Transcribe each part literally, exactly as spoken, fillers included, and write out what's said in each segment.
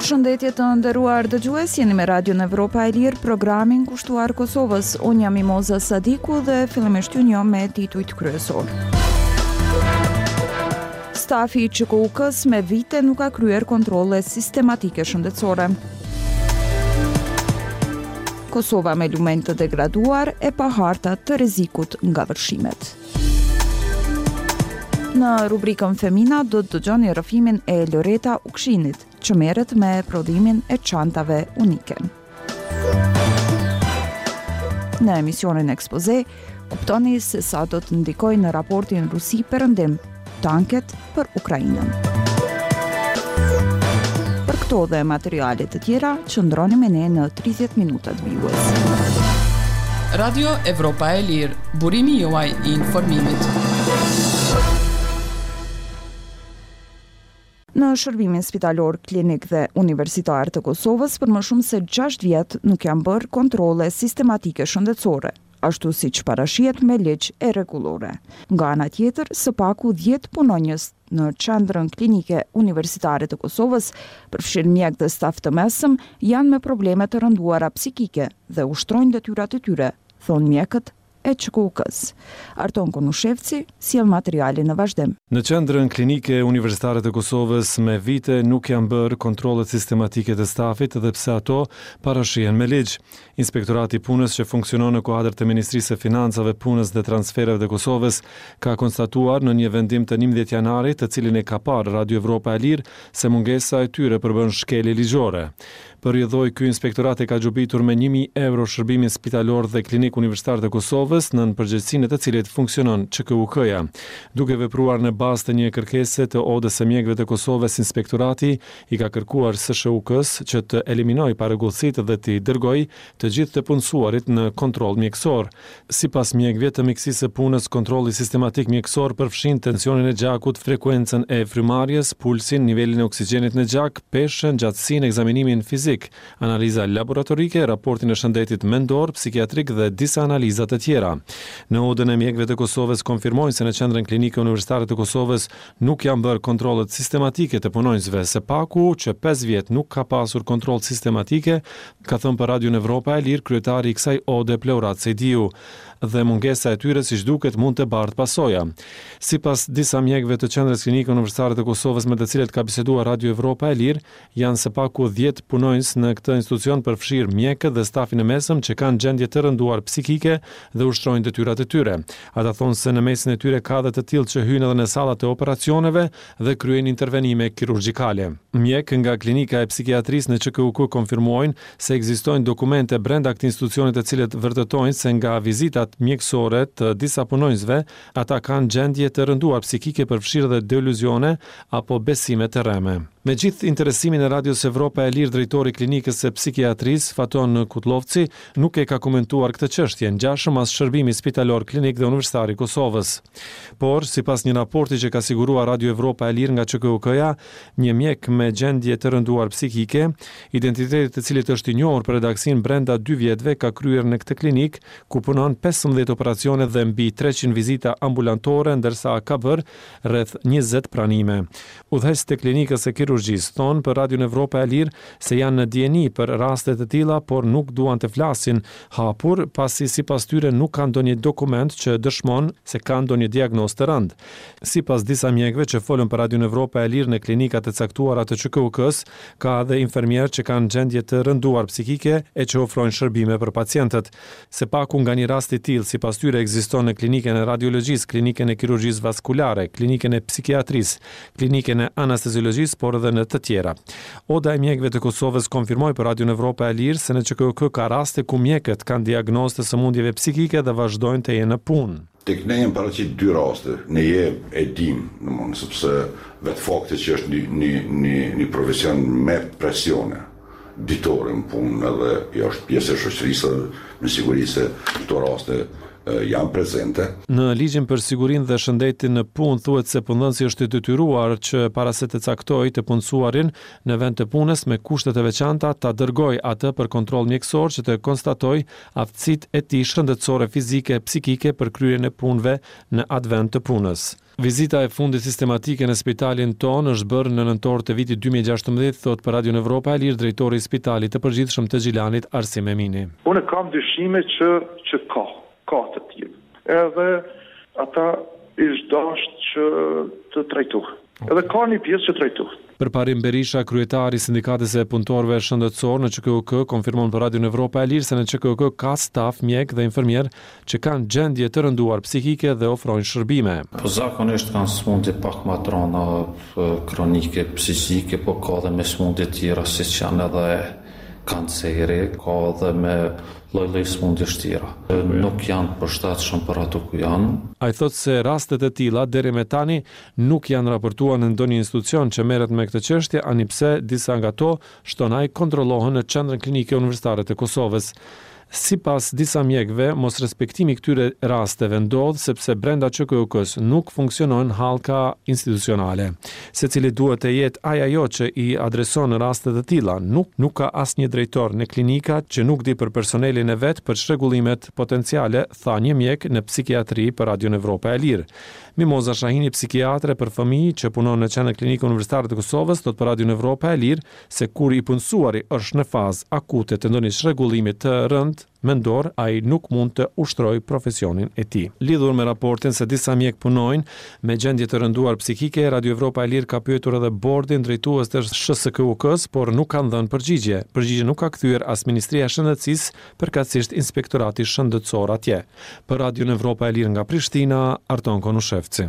Përshëndetje të nderuar dëgjues, jeni me Radio në Evropa e Lirë, programin kushtuar Kosovës. Unë jam Mimoza Sadiku dhe fillimisht ju njoh me titujt kryesor. Stafi i Q K U K-s me vite nuk ka kryer kontrolle sistematike shëndetësore. Kosova me lumenj të degraduar e pa harta të rrezikut nga vërshimet. Në rubrikën Femina do të dëgjoni rrëfimin e Loreta Ukshinit, që merret me prodhimin e çantave unike. Në emisionin Ekspoze, kuptoni se sa do të ndikojë në raportin Rusi-Perëndim tanket për Ukrainën. Për këto dhe materiale të tjera, qëndroni me ne në tridhjetë minutat vijues. Radio Evropa e Lirë, burimi juaj i informimit. Në shërbimin spitalor, klinik dhe universitar të Kosovës për më shumë se gjashtë vjet nuk janë bërë kontrole sistematike shëndetësore, ashtu siç parashihet me ligj e rregullore. Nga ana tjetër, së paku dhjetë punonjës në qendrën klinike universitare të Kosovës, përfshirë mjek dhe staf të mesëm, janë me probleme të rënduara psikike dhe ushtrojnë detyrat e tyre, thonë mjekët e Q K U K-s. Arton Konushevci sjell materialin në vazhdim. Në qendrën klinike universitare të Kosovës me vite nuk janë bërë kontrollet sistematike të stafit edhe pse ato parashihen me ligj. Inspektorati i Punës që funksionon në kuadër të Ministrisë së Financave, Punës dhe Transfereve të Kosovës ka konstatuar në një vendim të njëmbëdhjetë janarit, të cilin e ka parë Radio Evropa e Lirë, se mungesa e tyre përbën shkelje ligjore. Përrjedhoi ky inspektorat e ka gjobitur me një mijë euro shërbimin spitalor dhe klinik universitar të Kosovës, nën përgjegjësinë të cilit funksionon Q K U K-ja. Duke vepruar në bazë të një kërkese të Odës së mjekëve të Kosovës, inspektorati i ka kërkuar S S U K-s që të eliminojë parregullsitë dhe t'i dërgojë të gjithë të punësuarit në kontroll mjekësor. Sipas mjekëve të mjekësisë së punës, kontrolli sistematik mjekësor përfshin tensionin e gjakut, frekuencën e frymarrjes, pulsin, nivelin e oksigjenit në gjak, peshën, gjatësinë, ekzaminimin fizik, analiza laboratorike, raportin e shëndetit mendor, psikiatrik dhe disa analiza të tjera. Në Odën e mjekëve të Kosovës konfirmojnë se në qendrën klinike universitare të Kosovës nuk janë bërë kontrollet sistematike të punonjësve. Së paku që pesë vjet nuk ka pasur kontroll sistematike, ka thënë për Radio Evropa e Lirë kryetari i kësaj Ode Pleurat Sejdiu, dhe mungesa e tyre siç duket mund të bartë pasoja. Sipas disa mjekëve të qendrës klinike universitare të Kosovës me të cilët ka biseduar Radio Evropa e Lirë, janë së paku dhjetë punonjës në këtë institucion, përfshirë mjekët dhe stafin e mesëm që kanë gjendje të rënduar psikike dhe ushtrojnë detyrat e tyre. Ata thonë se në mesin e tyre ka dhe të tillë që hyjnë edhe në sallat e operacioneve dhe kryejnë intervenime kirurgjikale. Mjek nga klinika e psikiatrisë në Q K U K konfirmojnë se ekzistojnë dokumente brenda këtij institucioni të cilët vërtetojnë se nga vizitat mjekësore të disa punonjësve, ata kanë gjendje të rënduar psikike, përfshirë dhe deluzione apo besime të rreme. Me gjithë interesimin e Radios Evropa e Lirë, drejtori i klinikës së psikiatrisë Faton Kutlovci nuk e ka komentuar këtë çështje, ngjashëm as shërbimi spitalor klinik dhe universitar i Kosovës. Por, sipas një raporti që ka siguruar Radio Evropa e Lirë nga Q K U K-ja, një mjek me gjendje të rënduar psikike, identiteti i cilit është i njohur për redaksin brenda dy vjetëve, ka kryer në këtë klinik ku punon pesëmbëdhjetë operacione dhe mbi treqind vizita ambulantore, ndërsa ka bërë rreth njëzet pranime. Udhëheqësit e klinikës së kirurgjisë thonë për Radio Evropa e Lirë se janë në dieni për raste të tilla, por nuk duan të flasin hapur, pasi sipas tyre nuk kanë ndonjë dokument që dëshmon se kanë ndonjë diagnozë të rëndë. Sipas disa mjekëve që folën për Radio Evropa e Lirë në klinikat e caktuara të Q K U K-s, ka edhe infermierë që kanë gjendje të rënduar psikike e që ofrojnë shërbime për pacientët. Së paku nga një rast i tillë, sipas tyre ekziston në klinikën e radiologjisë, klinikën e kirurgjisë vaskulare, klinikën e psikiatrisë, klinikën e anesteziologjisë, por edhe në të tjera. Oda e mjekëve të Kosovës konfirmoi për Radio Evropa e Lirë se në Q K U K ka raste ku mjekët kanë diagnozë të sëmundjeve psikike dhe vazhdojnë të jenë në punë. Tek ne janë paraqit dy raste, ne je e dim, domthonë sepse vetë fakti që është një një një, një profesion me presione ditore në punë edhe është pjesë e shoqërisë, me siguri se këto raste janë prezente. Në ligjin për sigurinë dhe shëndetin në punë thuhet se punëdhënësi është i detyruar që para se të caktojë të punësuarin në vend të punës me kushtet e veçanta ta dërgojë atë për kontroll mjekësor që të konstatojë aftësitë e tij shëndetësore fizike e psikike për kryerjen e punëve në atë vend të punës. Vizita e fundit sistematike në spitalin ton është bërë në nëntor të vitit dy mijë e gjashtëmbëdhjetë, thot për Radio Evropa e Lirë drejtori i Spitalit të Përgjithshëm të Gjilanit Arsim Emini. Unë kam dyshime që që ka, ka të tillë. Edhe ata ish dashur që të trajtohen. Edhe ka një pjesë që trajtohet. Përparim Berisha, kryetari i Sindikatës e Punëtorëve Shëndetësor në Q K U K, konfirmon për Radio Evropa e Lirë se në Q K U K ka staf, mjek dhe infermier që kanë gjendje të rënduar psikike dhe ofrojnë shërbime. Po zakonisht kanë smundje pak më të rënda kronike psikike, po ka dhe me smundje tjera siç janë edhe kanceri, ka dhe me lloj-lloj smundjesh tjera. Nuk janë përshtatshëm për ato ku janë. Ai thotë se rastet e tilla deri me tani nuk janë raportuar në ndonjë institucion që merret me këtë çështje, ani pse disa nga ato shtonaj kontrollohen në Qendrën Klinike Universitare të Kosovës. Sipas disa mjekëve, mos respektimi këtyre rasteve ndodh sepse brenda Q K U K-s nuk funksionojnë hallka institucionale. Secili duhet të jetë ai ajo që i adreson në raste të tilla. Nuk nuk ka asnjë drejtor në klinika që nuk di për personelin e vet për çrregullimet potenciale, tha një mjek në psikiatri për Radio Evropa e Lirë. Mimoza Shahini, psikiatre për fëmijë që punon në Qendrën Klinike Universitare të Kosovës, thot për Radio Evropa e Lirë se kur i punësuari është në fazë akute të ndonjë çrregullimi të rënd mendor, ai nuk mund të ushtrojë profesionin e tij. Lidhur me raportin se disa mjek punojnë me gjendje të rënduar psikike, Radio Evropa e Lirë ka pyetur edhe bordin drejtues të Sh S K U K-s, por nuk kanë dhënë përgjigje. Përgjigje nuk ka kthyer as Ministria e Shëndetësisë, përkatësisht Inspektorati Shëndetësor atje. Për Radio Evropa e Lirë nga Prishtina, Arton Konushevci.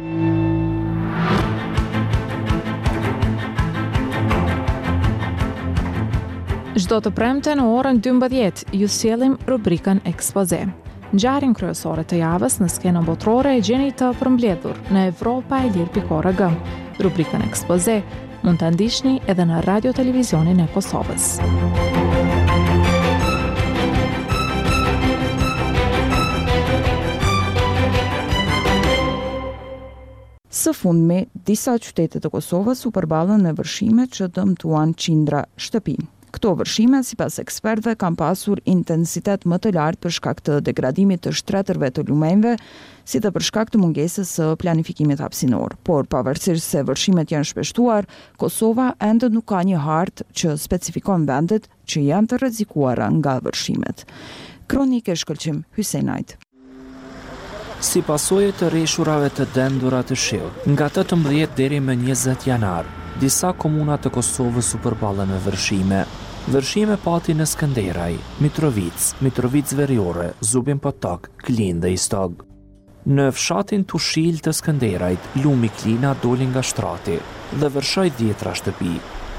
Çdo të premte në orën dymbëdhjetë ju sjellim rubrikën Ekspoze. Ngjarjen kryesore të javës në skenën botërore e gjeni të përmbledhur në evropa e lirë pikë org. Rubrikën Ekspoze mund ta ndiqni edhe në Radio Televizionin e Kosovës. Së fundmi, disa qytete të Kosovës u përballën me vërshime që dëmtuan qindra shtëpi. Këto vërshime, sipas ekspertëve, kanë pasur intensitet më të lartë për shkak të degradimit të shtretërve të lumenjve, si dhe për shkak të mungesës së planifikimit hapësinor. Por pavarësisht se vërshimet janë shpeshtuar, Kosova ende nuk ka një hartë që specifikon vendet që janë të rrezikuara nga vërshimet. Kronikë e shkëlqim Hysenajt. Si pasojë të rreshurave të dendura të shiut, nga tetëmbëdhjetë deri më njëzet janar, disa komuna të Kosovës u përballen me vërshime. Vërshime pati në Skënderaj, Mitrovic, Mitrovic Veriore, Zubin Potok, Klin dhe Istog. Në fshatin Tushil të Skënderajt, lumi Klina doli nga shtrati dhe vërshoi dhjetra shtëpi.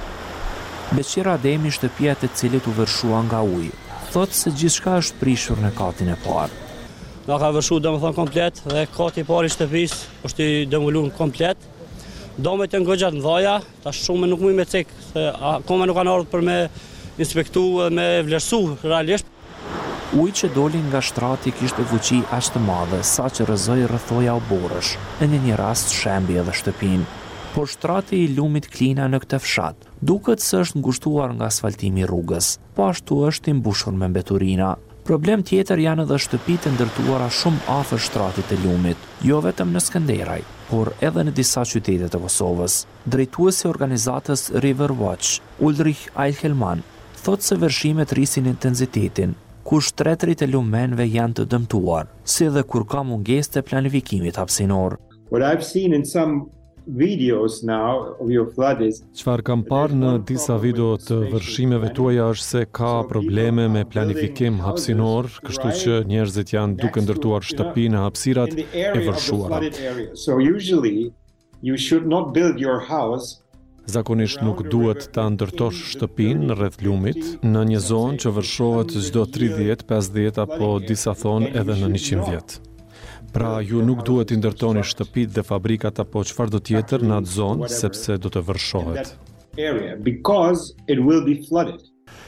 Beqira Ademi, shtëpia e cilit u vërshua nga ujë, thotë se gjithçka është prishur në katin e parë. Na ka vërshu domethënë komplet dhe kati i parë i shtëpisë është i demoluar komplet. Domet janë goxha të mëdha, tash shumë nuk mund me cek, se akoma nuk kanë ardhur për me inspektu dhe me vlerësu realisht. Uji që doli nga shtrati kishte fuqi aq të madhe sa që rrëzoi rrethoja oborrësh, në një rast shembi edhe shtëpinë. Por shtrati i lumit Klina në këtë fshat duket se është ngushtuar nga asfaltimi i rrugës, po ashtu është i mbushur me mbeturina. Problem tjetër janë edhe shtëpitë ndërtuara shumë afër shtratit të lumit, jo vetëm në Skënderaj, por edhe në disa qytete të Kosovës. Drejtuesi i organizatës River Watch, Ulrich Eichelmann, thotë se vërshimet rrisin intensitetin, kur shtretërit e lumenve janë të dëmtuar, si edhe kur ka mungesë të planifikimit hapësinor. What I've seen in some videos now of your flood is Çfarë kam parë në disa video të vërshimeve tuaja është se ka probleme me planifikim hapësinor, kështu që njerëzit janë duke ndërtuar shtëpi në hapësirat e vërshuara. So usually you should not build your house Zakonisht nuk duhet ta ndërtosh shtëpinë rreth lumit në një zonë që vërshohet çdo tridhjetë, pesëdhjetë apo disa thonë edhe në njëqind vjet. Pra ju nuk duhet i ndërtoni shtëpitë dhe fabrikat apo çfarë do tjetër në atë zonë sepse do të vërshohet.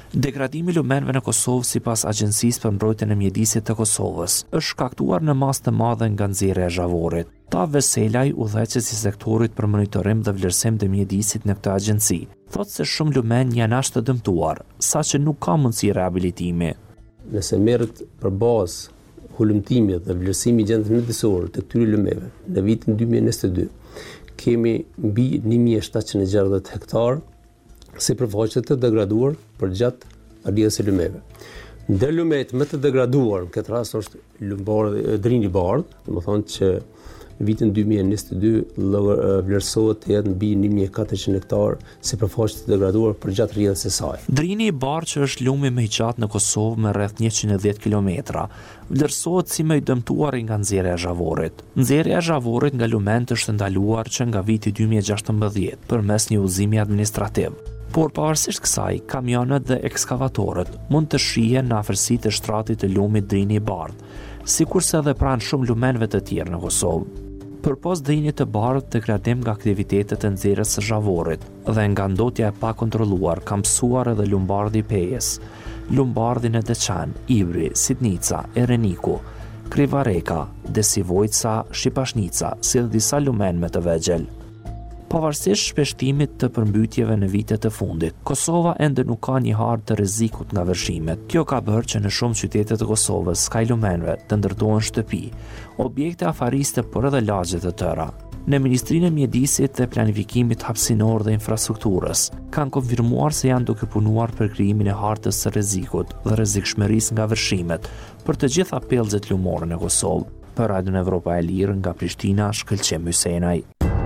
Degradimi i lumenëve në Kosovë sipas Agjencisë për Mbrojtjen e Mjedisit të Kosovës është shkaktuar në masë të madhe nga nxjerrja e zhavorit. Ta Veselaj, udhëheqës i sektorit për monitorim dhe vlerësim të mjedisit në këtë agjenci, thotë se shumë lumen janë as të dëmtuar, saqë nuk ka mundësi rehabilitimi. Nëse merret për bazë hulumtimi dhe vlerësimi i gjendjes mjedisore të këtyre lumeve në vitin dy mijë e njëzet e dy, kemi mbi një mijë e shtatëqind e gjashtëdhjetë hektar sipërfaqe të degraduar përgjatë rrjedhjes së lumeve. Ndër lumet më të degraduar në këtë rast është lumbardhi Drini i Bardh, domethënë që në vitin dy mijë e njëzet e dy vlerësohet të jetë mbi një mijë e katërqind hektar sipërfaqe të degraduar përgjatë rrjedhjes së saj. Drini i Bardh, që është lumi më i gjatë në Kosovë me rreth njëqind e dhjetë kilometra, vlerësohet si më i dëmtuar nga nxjerrja e zhavorit. Nxjerrja e zhavorit nga lument është ndaluar që nga viti dy mijë e gjashtëmbëdhjetë përmes një udhëzimi administrativ. Por pavarësisht kësaj, kamionët dhe ekskavatorët mund të shihen në afërsi të shtratit të lumit Drini i Bardh, sikurse edhe pranë shumë lumenve të tjerë në Kosovë. Përpos Drinit të Bardh, degradim nga aktivitetet e nxjerrjes së zhavorit dhe nga ndotja e pakontrolluar ka mësuar edhe lumbardhi i Pejës, lumbardhi në Deçan, Ibri, Sidnica, Ereniku, Krivareka, Desivojca, Shqipashnica, si dhe disa lumen më të vegjël. Pavarësisht shpeshtimit të përmbytjeve në vitet të fundit, Kosova ende nuk ka një hartë të rrezikut nga vërshimet. Kjo ka bërë që në shumë qytete të Kosovës s'ka lumenve të ndërtohen shtëpi, objekte afariste por edhe lagje të tëra. Në Ministrinë e Mjedisit dhe Planifikimit Hapësinor dhe Infrastrukturës kanë konfirmuar se janë duke punuar për krijimin e hartës së rrezikut dhe rrezikshmërisë nga vërshimet për të gjitha pellgjet lumore në Kosovë. Për Radion Evropa e Lirë nga Prishtina, Shkëlqem Hysenaj.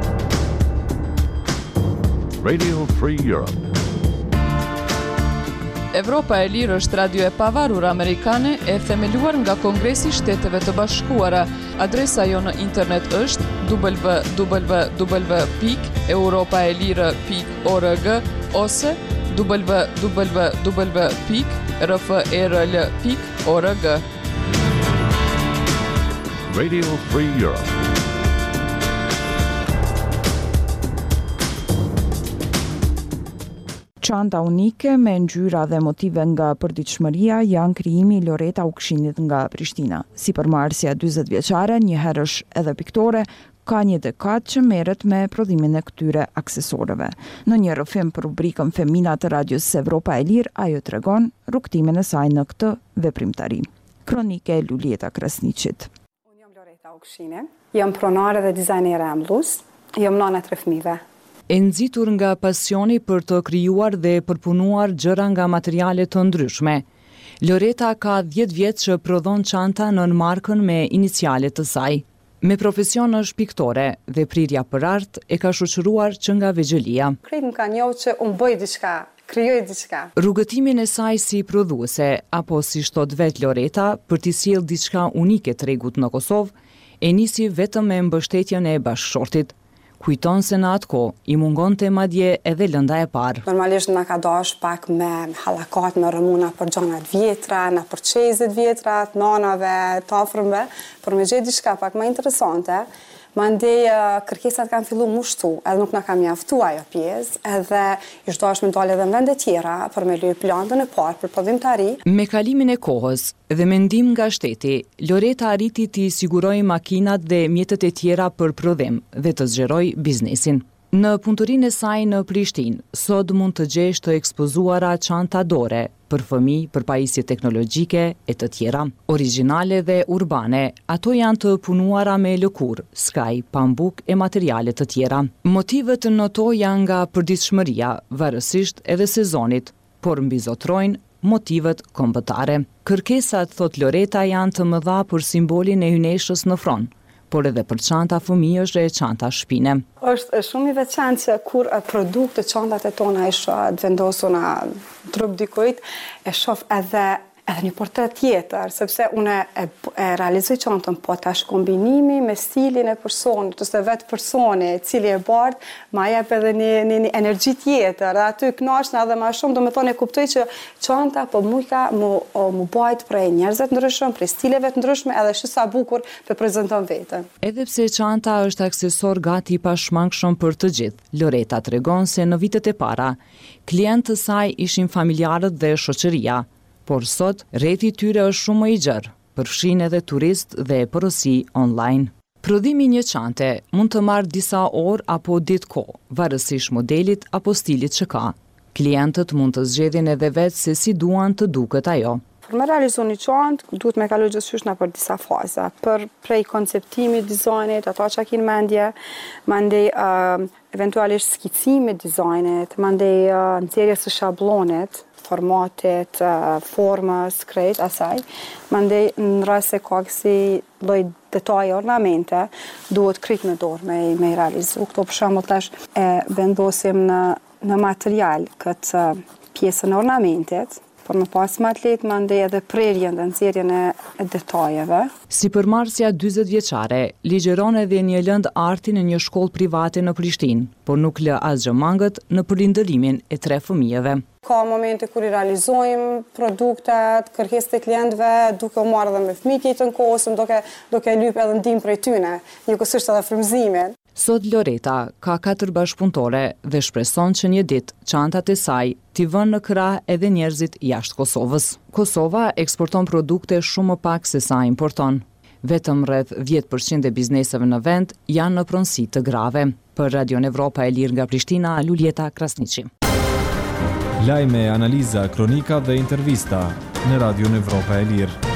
Radio Free Europe. Evropa e Lirë është radio e pavarur amerikane e themeluar nga Kongresi i Shteteve të Bashkuara. Adresa jo në internet është w w w pikë europaelire pikë org ose w w w pikë r f e r l pikë org. Radio Free Europe. Çanta unike me ngjyra dhe motive nga përditshmëria janë krijimi i Loreta Ukshinit nga Prishtina. Si përmarrësja dyzet vjeçare, një herësh edhe piktore, ka një dekadë që merret me prodhimin e këtyre aksesorëve. Në një rrëfim për rubrikën Femina të Radios Evropa e Lirë, ajo tregon rrugtimin e saj në këtë veprimtari. Kronike e Lulieta Krasniqit. Unë jam Loreta Ukshini, jam pronare dhe dizajnere e mbllus, jam nana tre fëmijëve. E nxitur nga pasioni për të krijuar dhe përpunuar gjëra nga materiale të ndryshme. Loreta ka dhjetë vjet që prodhon çanta nën markën me inicialet të saj. Me profesion është piktore dhe prirja për art e ka shoqëruar që nga vegjëlia. Krejt më ka njohur që unë bëj diçka, krijoj diçka. Rrugëtimin e saj si prodhuese, apo si thot vet Loreta, për t'i sjellë diçka unike tregut në Kosovë, e nisi vetëm me mbështetjen e bashkëshortit. Kujton se në atë kohë i mungonte madje edhe lënda e parë. Normalisht na ka dash pak me hallakat me rëmuna për gjanat vjetra, na për çezet vjetra, nanave, të afërmve, por me gjetë diçka pak më interesante. Mandej kërkesat kanë fillu mu shtu, edhe nuk na ka mjaftu ajo pjesë, edhe i shdosh me dalë edhe në vende tjera për me lyp plantën e parë për prodhimtari. Me kalimin e kohës dhe mendim nga shteti, Loreta arriti t'i siguroj makinat dhe mjetet e tjera për prodhim dhe të zgjeroj biznesin. Në punëtorinë e saj në Prishtinë, sot mund të gjesh të ekspozuara çanta dore për fëmijë, për pajisje teknologjike e të tjera. Origjinale dhe urbane, ato janë të punuara me lëkurë, skaj, pambuk e materiale të tjera. Motivet në to janë nga përditshmëria, varësisht edhe sezonit, por mbizotrojnë motivet kombëtare. Kërkesat, thot Loreta, janë të mëdha për simbolin e hyneshës në fron, por edhe për çanta fëmijësh e çanta shpine. Është shumë i veçantë që kur produkte çantat e tona e shoh të vendosur në trup dikujt, e shoh edhe edhe një portret tjetër, sepse unë e, e realizoj çantën, po tash kombinimi me stilin e personit, ose vetë personi, cili e bardh, ma jep edhe një, një, një energji tjetër, dhe aty kënaqna edhe ma shumë, do me thonë e kuptoj që çanta po mu ka mu, mu bajt prej njerëzve të ndryshëm, prej stileve të ndryshme, edhe shumë sa bukur për prezanton veten. Edhe pse çanta është aksesor gati i pashmangshëm për të gjithë, Loreta tregon se në vitet e para, klientë të saj ishin familjarët dhe shoqëria, por sot rreti i tyre është shumë më i gjerë, përfshin edhe turist dhe porosi online. Prodhimi një çante mund të marrë disa orë apo ditë kohë, varësisht modelit apo stilit që ka. Klientët mund të zgjedhin edhe vetë se si duan të duket ajo. Për me realizu një çantë, duhet me kalu gjithçyshna për disa faza, për prej konceptimit, dizajnit, ato që kinë mendje, mandej uh, eventualisht skicimit dizajnit, mandej uh, nxjerrjes së shablonit, formatit, uh, formës, krejt, asaj, mandej në rast se ka kësi lloj detaje ornamente, duhet krejt me dorë me, me realizu. Këto për shembull tash e vendosim në, në material këtë uh, pjesën e ornamentit, por më pas më atlet më ndej edhe prerjen dhe nxjerrjen e detajeve. Si përmarrësja dyzet vjeçare, ligjeron edhe një lëndë arti në një shkollë private në Prishtinë, por nuk lë asgjë mangët në përindërimin e tre fëmijëve. Ka momente kur i realizojmë produktet, kërkesat e klientëve, duke u marrë edhe me fëmijët jetën kohës, duke duke lyp edhe ndihmë prej tyre, njëkohësisht edhe frymëzimin. Sot Loreta ka katër bashkëpunëtore dhe shpreson që një ditë çantat e saj t'i vënë në krah edhe njerëzit jashtë Kosovës. Kosova eksporton produkte shumë më pak se sa importon. Vetëm rreth dhjetë përqind e bizneseve në vend janë në pronësi të grave. Për Radion Evropa e Lirë nga Prishtina, Luljeta Krasniqi. Lajme, analiza, kronika dhe intervista në Radion Evropa e Lirë.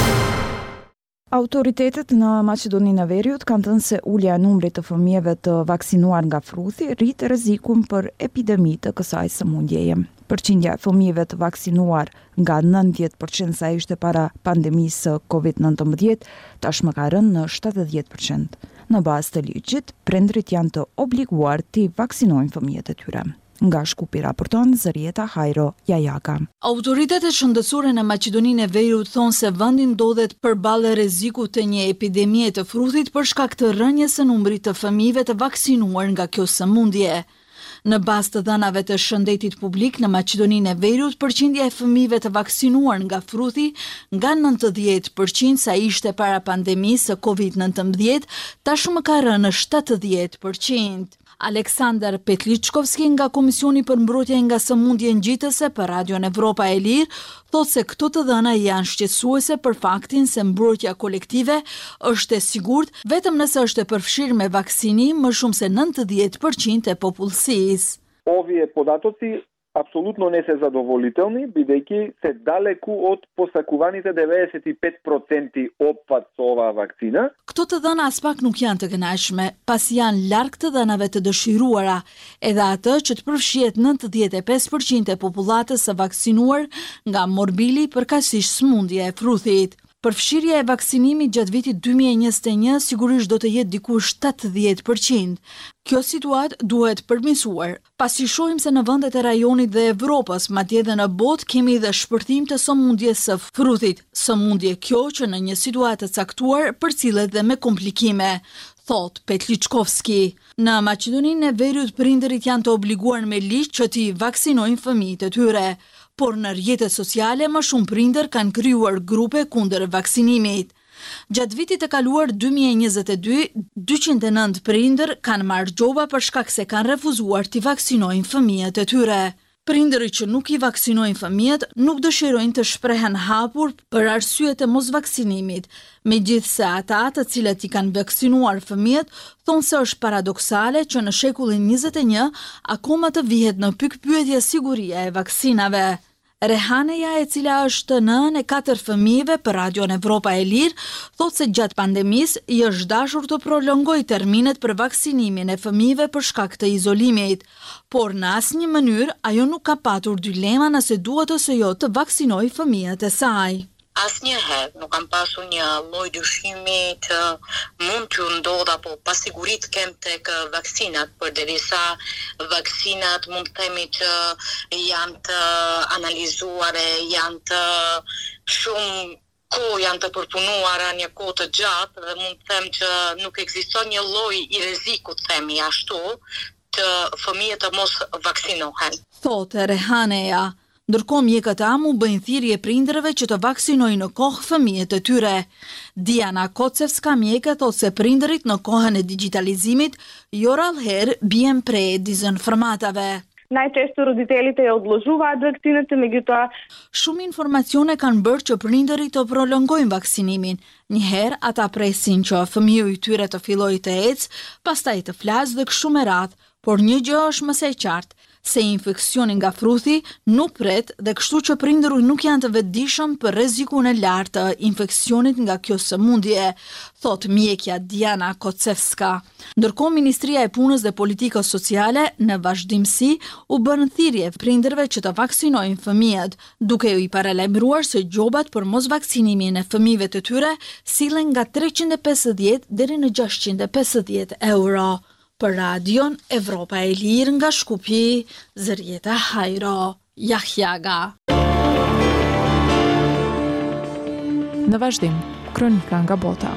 Autoritetet në Maqedoninë e Veriut kanë thënë se ulja e numrit të fëmijëve të vaksinuar nga fruthi rrit rrezikun për epidemi të kësaj sëmundjeje. Përqindja e fëmijëve të vaksinuar nga nëntëdhjetë përqind sa ishte para pandemisë së kovid nëntëmbëdhjetë, tashmë ka rënë në shtatëdhjetë përqind. Në bazë të ligjit, prindrit janë të obliguar të vaksinojnë fëmijët e tyre. Nga Shkupi raporton Zërieta Hajro Jajaka. Autoritetet shëndetësore në Maqedoninë e Veriut thonë se vendi ndodhet përballë rrezikut të një epidemie të fruthit për shkak të rënjes së numrit të fëmijëve të vaksinuar nga kjo sëmundje. Në bazë të dhënave të shëndetit publik në Maqedoninë e Veriut, përqindja e fëmijëve të vaksinuar nga fruthi nga nëntëdhjetë përqind sa ishte para pandemisë së kovid nëntëmbëdhjetë, tashmë ka rënë në shtatëdhjetë përqind. Aleksandar Petličkovski nga Komisioni për mbrojtje nga sëmundje ngjitëse për Radion Evropa e Lirë thotë se këto të dhëna janë shqetësuese për faktin se mbrojtja kolektive është e sigurt vetëm nëse është e përfshirë me vaksinim më shumë se nëntëdhjetë përqind e popullsisë. Ovdje податоци apsolutno не се задоволителни, бидејќи се далеку од посакуваните деветдесет и пет проценти опфат со оваа вакцина. Këto të dhëna as pak nuk janë të kënaqshme, pasi janë larg të dhënave të dëshiruara, edhe atë që të përfshihet nëntëdhjetë e pesë përqind e popullatës së vaksinuar nga morbili përkatësisht sëmundja e fruthit. Përfshirja e vaksinimit gjatë vitit dy mijë e njëzet e një sigurisht do të jetë diku shtatëdhjetë përqind. Kjo situatë duhet përmirësuar, pasi shohim se në vendet e rajonit dhe Evropës, madje edhe në botë, kemi dhe shpërthim të sëmundjes së fruthit, sëmundje kjo që në një situatë të caktuar përcillet dhe me komplikime, thot Petličkovski. Në Maqedoninë e Veriut prindërit janë të obliguar me ligj që t'i vaksinojnë fëmijët e tyre. Por në rrjetet sociale më shumë prindër kanë krijuar grupe kundër vaksinimit. Gjatë vitit të kaluar dy mijë e njëzet e dy, dyqind e nëntë prindër kanë marrë gjoba për shkak se kanë refuzuar t'i vaksinojnë fëmijët e tyre. Prindërit që nuk i vaksinojnë fëmijët nuk dëshirojnë të shprehen hapur për arsyet e mosvaksinimit, megjithse ata të cilët i kanë vaksinuar fëmijët thonë se është paradoksale që në shekullin njëzet e një akoma të vihet në pikpyetje siguria e vaksinave. Rehaneja, e cila është nënë e katër fëmijëve për Radion Evropa e Lirë, thotë se gjatë pandemisë i është dashur të prolongojë terminet për vaksinimin e fëmijëve për shkak të izolimit, por në asnjë mënyrë ajo nuk ka patur dilema nëse duhet ose jo të vaksinojë fëmijët e saj. Asnjëherë nuk kam pasur një lloj dyshimi që mund të ndodha, apo pasigurit kem tek vaksinat, përderisa vaksinat mund të themi që janë të analizuare, janë të shumë kohë janë të përpunuara një kohë të gjatë dhe mund të them që nuk ekziston një lloj i rrezikut, themi ashtu, që fëmijët të mos vaksinohen. Thotë Rehaneja, ndërkohë mjekët e amu bëjnë thirrje prindërve që të vaksinojnë në kohë fëmijët e tyre. Diana Kocevska, mjeke, thotë se prindërit në kohën e digitalizimit jo rallëherë bien pre dezinformatave. Najčešće roditeljите odložuvaат vaksinat, međutim shumë informacione kanë bërë që prindërit të prolongojnë vaksinimin. Njëherë ata presin që fëmiu i tyre të fillojë të ecë, pastaj të flasë dhe kështu me radhë, por një gjë është më së qartë, se infeksioni nga fruthi nuk pret dhe kështu që prindërit nuk janë të vetëdijshëm për rrezikun e lartë të infeksionit nga kjo sëmundje, thot mjekja Diana Kocevska. Ndërkohë Ministria e Punës dhe Politikës Sociale në vazhdimsi u bën thirrje prindërve që të vaksinojnë fëmijët, duke u i paralajmëruar se gjobat për mos vaksinimin e fëmijëve të tyre sillen nga treqind e pesëdhjetë deri në gjashtëqind e pesëdhjetë euro. Për Radion Evropa e Lirë nga Shkupi, Zërjeta Hajro, Jahjaga. Në vazhdim, kronika nga bota.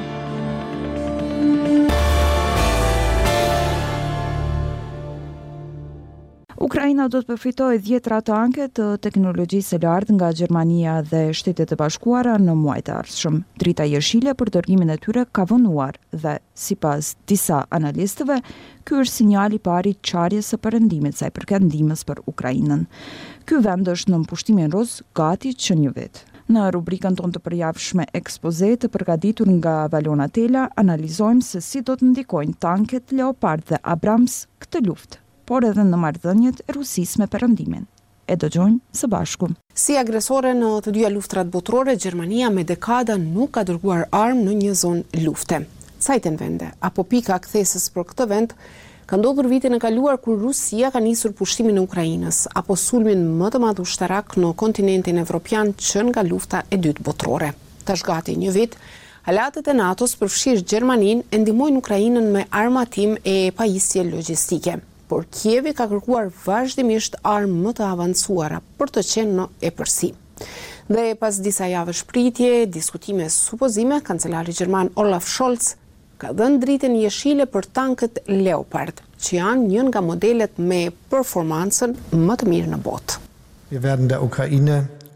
Ukraina do të përfitojë dhjetra tanke të teknologjisë së lartë nga Gjermania dhe Shtetet e Bashkuara në muajt e ardhshëm. Drita jeshile për dërgimin e tyre ka vonuar dhe, sipas disa analistëve, ky është sinjali i parë i çarjes së perëndimit sa i përket ndihmës për Ukrainën. Ky vend është në pushtimin roz gati që një vit. Në rubrikën tonë të përjavshme ekspoze të përgatitur nga Valona Tela, analizojmë se si do të ndikojnë tanket Leopard dhe Abrams këtë luftë, por edhe në marrëdhëniet e Rusisë me perëndimin. E dëgjojmë së bashku. Si agresore në të dyja luftrat botërore, Gjermania me dekada nuk ka dërguar armë në një zonë lufte. Cajten vende, apo pika kthesës për këtë vend, ka ndodhur vitin e kaluar kur Rusia ka nisur pushtimin e Ukrainës, apo sulmin më të madh ushtarak në kontinentin evropian që nga lufta e dytë botërore. Tash gati një vit, aleatët e NATO-s përfshirë Gjermaninë e ndihmojnë Ukrainën me armatim e pajisje logjistike. Por Kievi ka kërkuar vazhdimisht armë më të avancuara për të qenë në epërsi. Dhe pas disa javësh pritje, diskutime, supozime, kancelari gjerman Olaf Scholz ka dhënë dritën jeshile për tankët Leopard, që janë një nga modelet me performancën më të mirë në botë. Wir werden der Ukraine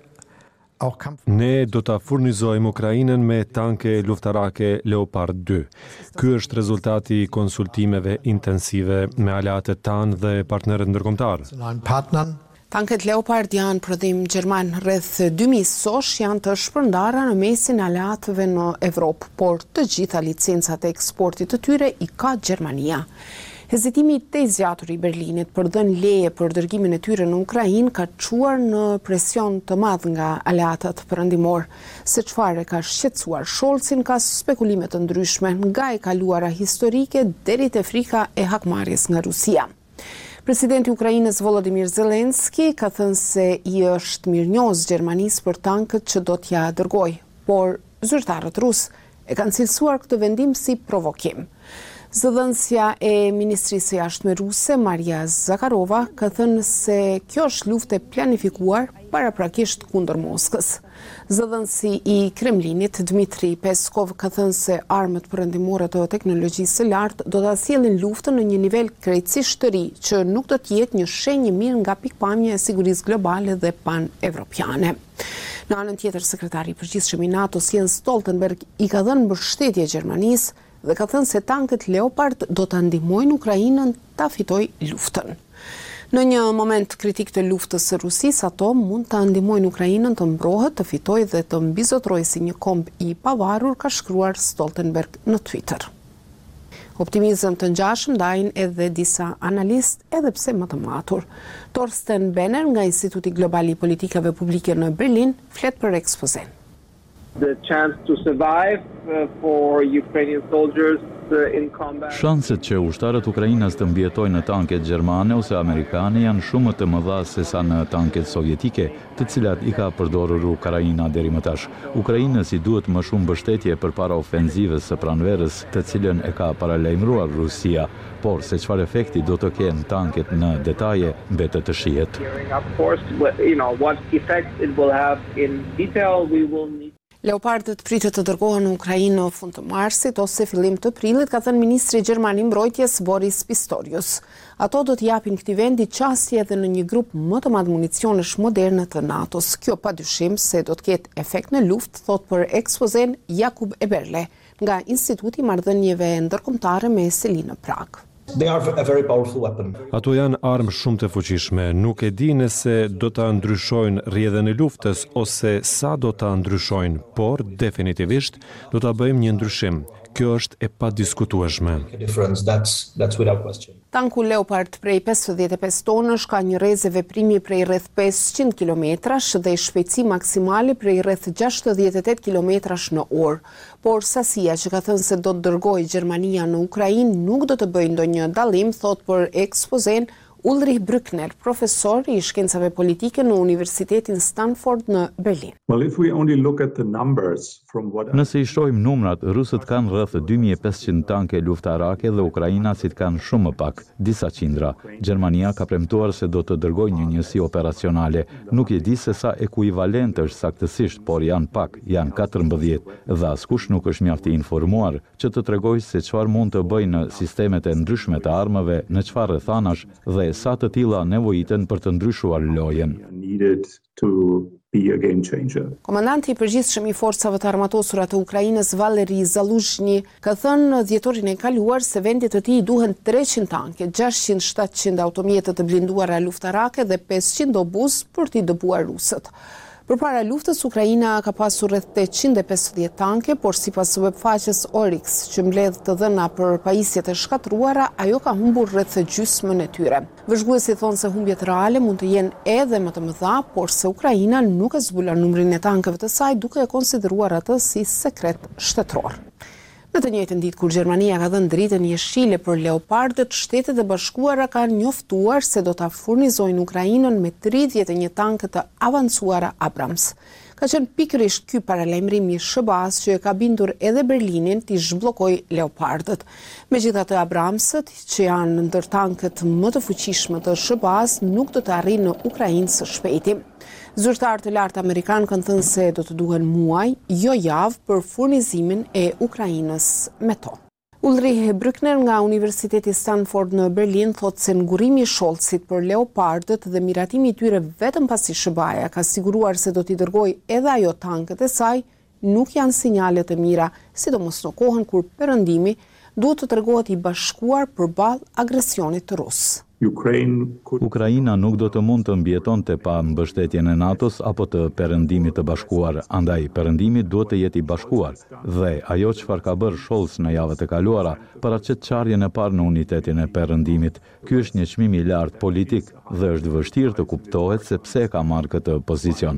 Ne do ta furnizojmë Ukrainën me tanke luftarake Leopard dy. Ky është rezultati i konsultimeve intensive me aleatët tanë dhe partnerët ndërkombëtar. Tanket Leopard janë prodhim gjerman, rreth dy mijë sosh janë të shpërndara në mesin e aleatëve në Evropë, por të gjitha licencat e eksportit të tyre i ka Gjermania. Hezitimi i zgjatur i Berlinit për dhënë leje për dërgimin e tyre në Ukrainë ka çuar në presion të madh nga aleatët perëndimor, se çfarë ka shqetësuar Scholzin ka spekulime të ndryshme, nga e kaluara historike deri te frika e hakmarrjes nga Rusia. Presidenti i Ukrainës Volodymyr Zelensky ka thënë se i është mirënjohës Gjermanisë për tankët që do t'ja dërgojë, por zyrtarët rusë e kanë cilësuar këtë vendim si provokim. Zëdhënësja e Ministrisë së Jashtme ruse, Maria Zakharova, ka thënë se kjo është luftë e planifikuar paraprakisht kundër Moskës. Zëdhënësi i Kremlinit, Dmitri Peskov, ka thënë se armët perëndimore të teknologjisë së lartë do ta sjellin luftën në një nivel krejtësisht të ri, që nuk do të jetë një shenjë mirë nga pikpamja e sigurisë globale dhe pan-evropiane. Në anën tjetër, sekretari i përgjithshëm i NATO-s Jens Stoltenberg i ka dhënë mbështetje Gjermanisë dhe ka thënë se tankët Leopard do ta ndihmojnë Ukrainën ta fitojë luftën. Në një moment kritik të luftës së Rusisë, ato mund ta ndihmojnë Ukrainën të mbrohet, të fitojë dhe të mbizotrojë si një komb i pavarur, ka shkruar Stoltenberg në Twitter. Optimizëm të ngjashëm ndajnë edhe disa analistë, edhe pse më të matur. Torsten Benner nga Instituti Global i Politikave Publike në Berlin flet për ekspozen. The chance to survive uh, for Ukrainian soldiers Shanset që ushtarët Ukrainës të mbjetojnë në tanket gjermane ose amerikane janë shumë të mëdha se sa në tanket sovjetike, të cilat i ka përdorur Ukraina deri më tash. Ukrainës i duhet më shumë mbështetje përpara ofenzivës së pranverës, të cilën e ka paralajmëruar Rusia, por se çfarë efekti do të kenë tanket në detaje mbetet të shihet. Leopardët pritet të dërgohen në Ukrainë në fund të marsit ose fillim të prillit, ka thënë ministri gjerman i mbrojtjes Boris Pistorius. Ato do të japin këtij vendi qasje edhe në një grup më të madh municionesh moderne të NATO-s. Kjo padyshim se do të ketë efekt në luftë, thot për ekspozen Jakub Eberle nga Instituti i Marrëdhënieve Ndërkombëtare me seli në Prag. They are a very powerful weapon. Ato janë armë shumë të fuqishme. Nuk e di nëse do ta ndryshojnë rrjedhën e luftës ose sa do ta ndryshojnë, por definitivisht do ta bëjmë një ndryshim. Kjo është e padiskutueshme. Tanku Leopard prej pesëdhjetë e pesë tonësh ka një rrezë veprimi prej rreth pesëqind kilometrash dhe shpejtësi maksimale prej rreth gjashtëdhjetë e tetë kilometrash në orë. Por sasia që ka thënë se do të dërgojë Gjermania në Ukrainë nuk do të bëjë ndonjë dallim, thot për ekspozen Ulrich Brückner, profesor i shkencave politike në Universitetin Stanford në Berlin. Well, if we only look at the numbers from what Nëse i shohim numrat, rusët kanë rreth dy mijë e pesëqind tanke luftarake dhe ukrainasit kanë shumë më pak, disa qindra. Gjermania ka premtuar se do të dërgojë një njësi operacionale. Nuk e di se sa ekuivalent është saktësisht, por janë pak, janë katërmbëdhjetë, dhe askush nuk është mjaft i informuar që të tregojë se çfarë mund të bëjnë në sistemet e ndryshme të armëve, në çfarë rrethanash dhe sa të tilla nevojiten për të ndryshuar lojën. Komandanti i përgjithshëm i forcave të armatosura të Ukrainës Valeri Zaluzhny ka thënë dhjetorin e kaluar se vendit të tij duhen treqind tanke, gjashtëqind shtatëqind automjete të blinduara luftarake dhe pesëqind obuz për t'i dëbuar rusët. Përpara luftës, Ukraina ka pasur rreth tetëqind e pesëdhjetë tanke, por sipas webfaqes Oryx, që mbledh të dhëna për pajisjet e shkatruara, ajo ka humbur rreth gjysmën e tyre. Vëzhguesit thonë se humbjet reale mund të jenë edhe më të mëdha, por se Ukraina nuk e zbulon numrin e tankeve të saj, duke e konsideruar atë si sekret shtetëror. Në të njëjtën ditë kur Gjermania ka dhënë dritën jeshile për Leopardët, Shtetet e Bashkuara kanë njoftuar se do ta furnizojnë Ukrainën me tridhjetë e një tanke të avancuara Abrams. Ka qenë pikërisht ky paralajmërim i S B A-s që e ka bindur edhe Berlinin t'i zhbllokojë Leopardët. Megjithatë, Abramsët, që janë ndër tankët më të fuqishme të S B A-s, nuk do të arrijnë në Ukrainë së shpejti. Zyrtarë të lartë amerikanë kanë thënë se do të duhen muaj, jo javë, për furnizimin e Ukrainës me to. Ulrich Brückner nga Universiteti Stanford në Berlin thotë se ngurimi i Scholzit për Leopardët dhe miratimi i tyre vetëm pasi S B A-ja ka siguruar se do t'i dërgojë edhe ajo tankët e saj, nuk janë sinjale të mira, sidomos në kohën kur Perëndimi duhet të tregohet i bashkuar përballë agresionit të rus. Ukraina nuk do të mund të mbjetonte pa mbështetjen e NATO-s apo të Perëndimit të Bashkuar, andaj Perëndimi duhet të jetë i bashkuar dhe ajo çfarë ka bërë Scholz në javët e kaluara paraqet çarjen e parë në unitetin e Perëndimit. Ky është një çmim i lartë politik dhe është vështirë të kuptohet se pse ka marrë këtë pozicion.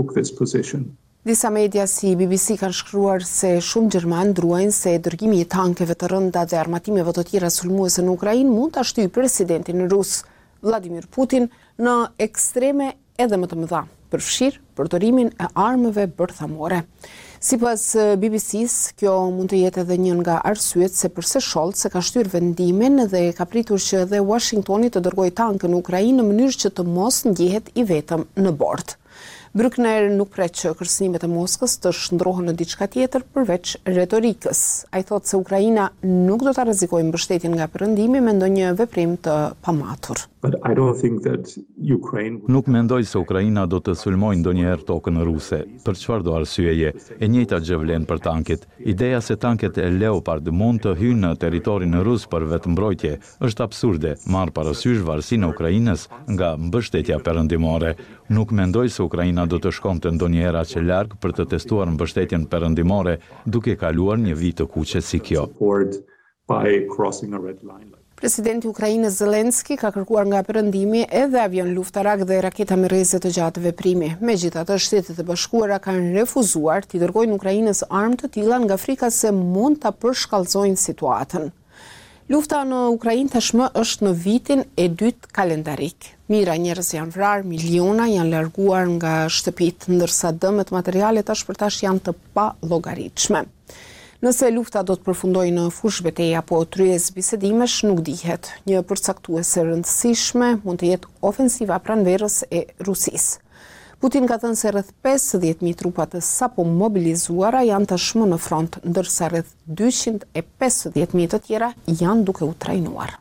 Disa media si B B C kanë shkruar se shumë gjerman ndruajnë se dërgimi i tankeve të rënda dhe armatimeve të tjera sulmuese në Ukrainë mund ta shtyjë presidentin rus Vladimir Putin në ekstreme edhe më të mëdha, përfshirë përdorimin e armëve bërthamore. Sipas B B C-s, kjo mund të jetë edhe një nga arsyet se pse Scholz e ka shtyrë vendimin dhe ka pritur që edhe Washingtoni të dërgojë tanke në Ukrainë në mënyrë që të mos ndjehet i vetëm në bord. Brückner nuk pret që kërcënimet e Moskës të shndrohen në diçka tjetër përveç retorikës. Ai thotë se Ukraina nuk do ta rrezikojë mbështetjen nga Perëndimi me ndonjë veprim të pamatur. Ukraine... Nuk mendoj se Ukraina do të sulmojë ndonjëherë tokën ruse. Për çfarë do arsyeje? E njëjta gjë vlen për tanket. Ideja se tanket e Leopard mund të hyjnë në territorin rus për vetëmbrojtje është absurde, marr parasysh varësinë e Ukrainës nga mbështetja perëndimore. Nuk mendoj se Ukraina do të shkonte ndonjëherë aq larg për të testuar mbështetjen perëndimore duke kaluar një vit të kuqe si kjo. Presidenti i Ukrainës Zelenski ka kërkuar nga Perëndimi edhe avion luftarak dhe raketa me rreze të gjatë veprimi. Megjithatë, Shtetet e Bashkuara kanë refuzuar t'i dërgojnë Ukrainës armë të tilla nga frika se mund ta përshkallëzojnë situatën. Lufta në Ukrainë tashmë është në vitin e dytë kalendarik. Mijëra njerëz janë vrarë, miliona janë larguar nga shtëpitë, ndërsa dëmet materiale tash për tash janë të pallogaritshme. Nëse lufta do të përfundojë në fushë betejë apo tryezë bisedimesh, nuk dihet. Një përcaktuese e rëndësishme mund të jetë ofensiva pranverës e Rusisë. Putin ka thënë se rreth pesëdhjetë mijë trupa të sapo mobilizuara janë tashmë në front, ndërsa rreth dyqind e pesëdhjetë mijë të tjera janë duke u trajnuar.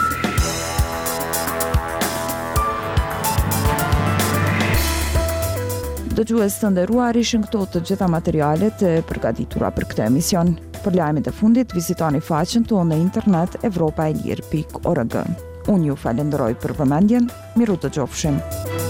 Dëgjues të nderuar, ishin këto të gjitha materialet e përgatitura për këtë emision. Për lajmet e fundit, vizitoni faqen tonë në internet evropaelir pikë org. Unë ju falenderoj për vëmendjen, miru të gjofshim.